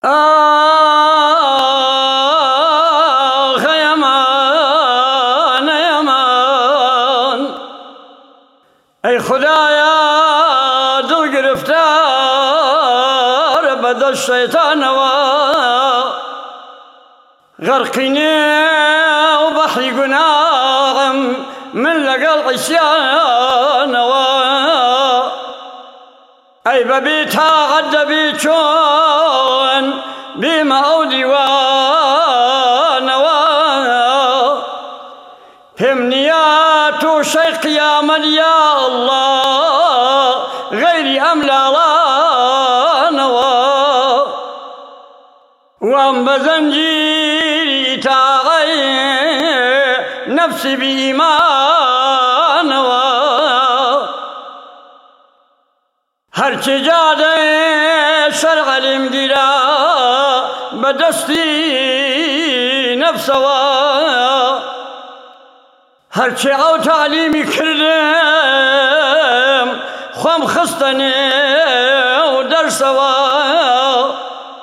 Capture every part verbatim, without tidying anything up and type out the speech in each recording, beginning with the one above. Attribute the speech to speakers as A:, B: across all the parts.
A: آخ یمان یمان ای خدایا دل گرفتار به دست شیطانوا غرقینی و بحری گناهم من لقل عصیانوا ای ببی طاعت بی چون بما او دیوانوا همنیات و شی قیامت یا الله غیری املالانوا وام بزنجیری تاغی نفسی بی ایمانوا هرچی جاده شرع علم گیرا بدستی نفسوا هرچی او تعلیمی کردم خوام خستنی و درسوا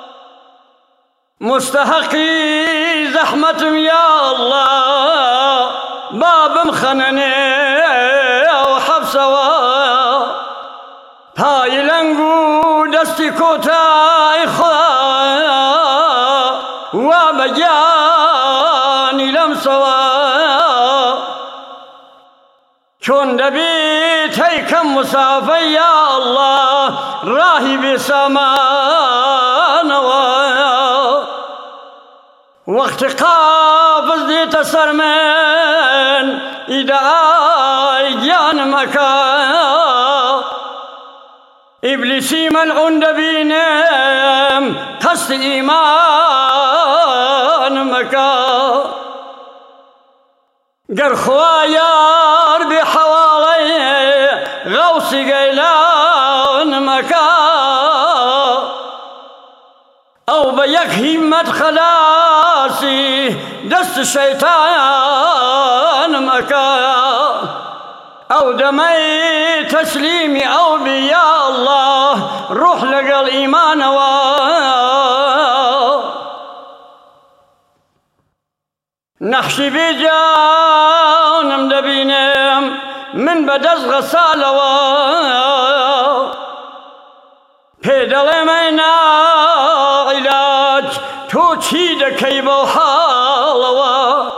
A: مستحقی زحمتم یا الله بابم خننی و حبسوا پای لنگو دستی کوتای خدا و بجانی لمسوا چون دبیت هیکم مسافر یا الله راهی بسمانوا وقت قافز دیت سر من ایدعای جان مکا إبليسي ملعون دبينم قصد إيمان مكا قر خوايار بحوالي غوصي قيلان مكا أو بيك همة خلاصي دست الشيطان مكا أو دمي تسليمي أو بيا الله روح لقى الإيمان و نحشي بجانم دبينم من بدز غسالة و پیدل مينا علاج تو چی دکی بو حالوا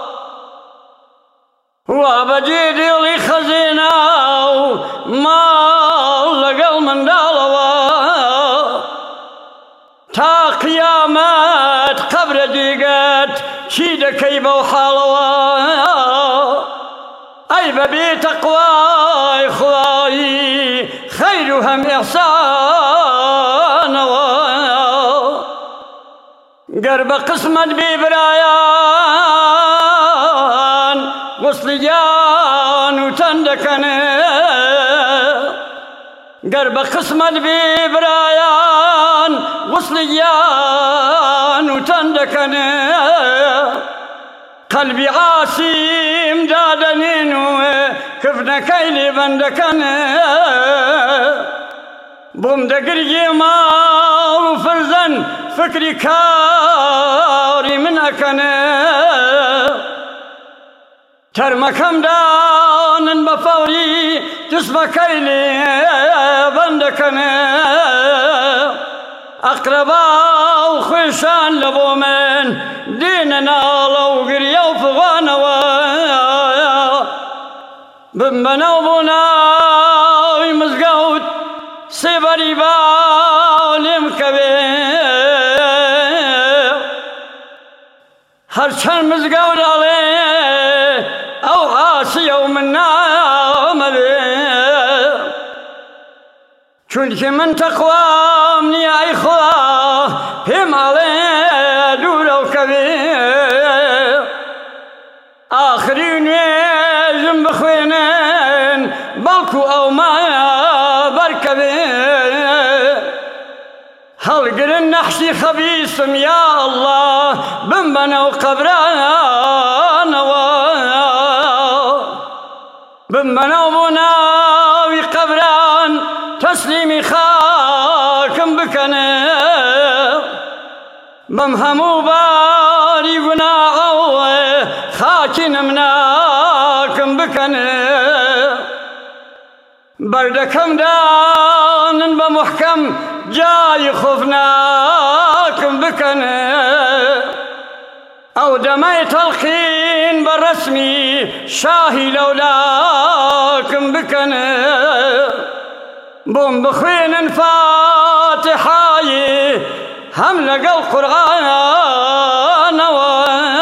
A: وابجي ديلي خزينة ما لقل من دالوا تا قيامت قبر ديقات شيد كيبا وحالوا أي ببي تقوى إخوائي خيرهم إحسان قرب قسمت ببرايان وصل جان وتندكني قرب قسمت ببرايان وصل جان وتندكني قلبي عاصم دادنين كفنا كيلي بندكني بوم دقري مال وفرزن فكري كاري من أكني ترمكم دان بفوري تسمى كيلي بندكني أقربا وخشان لبو من ديننا لو قريا وفغانوا بمبنا وبنا ومزقود سيبري باولم كبير هرشان مزقود عليه أو عاصي ومنا مذير چونك من تقوى مني أي خوا هم عليه دولة وكبير آخرين ويجم بخوينين بلكو أو ما بركبير هلقر النحشي خبيثم يا الله بمبنا وقبرانا بمبنا وبنا وقبران تسليمي خاكم بكنا بەم هەموو باری گوناحەوە خاکی نمناکم بکەنێ بەردەکەم دانن بە محکەم جای خوفناکم بکەنێ ئەو دەمەی تەڵخین بە ڕەسمی شاهی لەولاکم بکەنێ بۆم بخوێنن فاتحایی هەم لەگەڵ قورئانەوە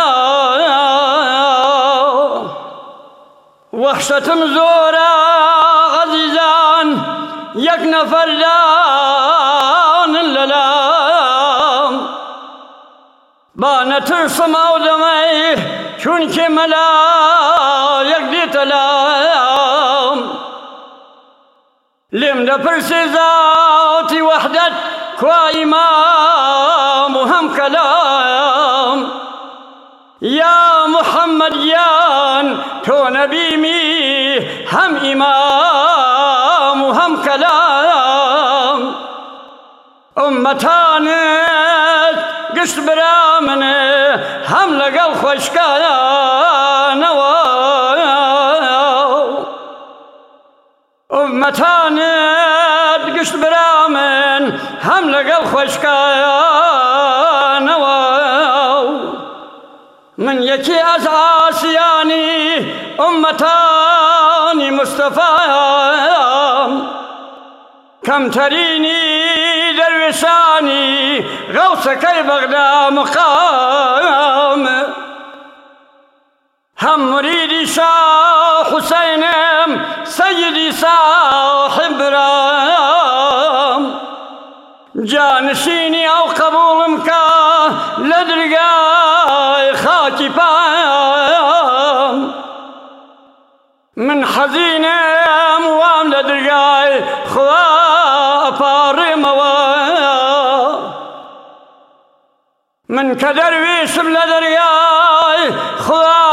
A: وەحشەتم زۆرە عەزیزان یەک نەفەر دانن لەلام با نەترسم ئەو دەمەی چونکێ مەلایەک دێتە لام لێم دەپرسێ زاتی وەحدەت کوا ئیمام و هەم کەلام یا محەممەد یان تۆ نەبیمی هەم ئیمام و هەم کەلام ئوممەتانت گشت برا منێ هەم لەگەڵ خۆشکانەوە ئوممەتانت گشت برا من هەم لەگەڵ خۆشکانەوە من یەکی ئەز ئاسیانی ئوممەتانی مستەفام کەمتەرینی دەروێشانی غەوسەکەی بەغدا مقام هەم مریدی شاه حوسەینم سەیدی ساحب برام جانشینی ئەو قبوڵم کە لە دەرگای خاکی پام من حەزینم وام لە دەرگای خوا ئەپاڕێمەوە من کە دەروێشم لە دەرگای خوا